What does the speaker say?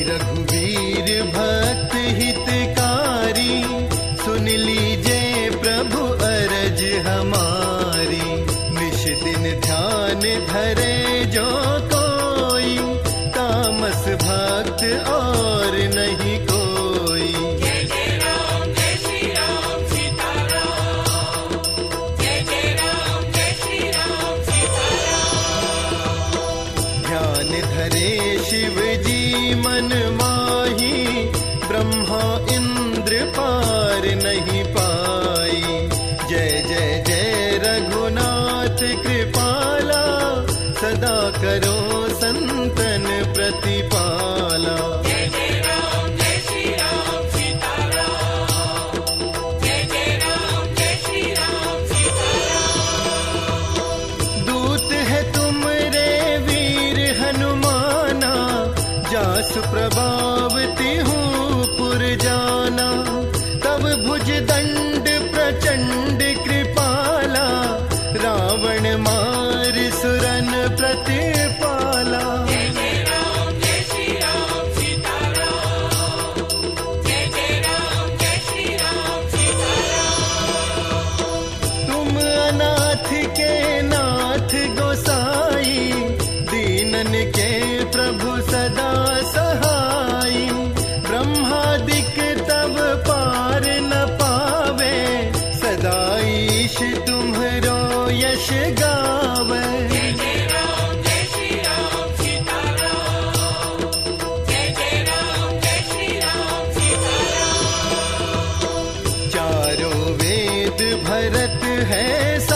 रघुवीर भक्त हितकारी, सुन लीजिए प्रभु अरज हमारी। निश दिन ध्यान धरे जो कोई, तामस भक्त और नहीं कोई। जय जय राम जय श्री राम सीताराम, जय जय राम जय श्री राम सीताराम। ध्यान धरे शिव जी मन माही, ब्रह्मा इंद्र पार नहीं पाई। जय जय जय रघुनाथ कृपाला, सदा करो संतन प्रतिपाला। जय जय राम जय श्री राम सीताराम, जय जय राम जय श्री राम सीताराम। दूत है तुम रे वीर हनुमाना, जासु प्रभावती हूँ पुर जाना। तब भुज दंड प्रचंड कृपाला, रावण मार सुरन प्रतिपाला। जय जय राम जय श्री राम सीताराम, जय जय राम जय श्री राम सीताराम। तुम अनाथ के नाथ गोसाई, दीनन के प्रभु सदा सहाई। ब्रह्मादिक तब पार न पावे, सदा ईश तुम्हरो यश गावे। जय जय राम जय श्री राम सीताराम, जय जय राम जय श्री राम सीताराम। चारों वेद भरत है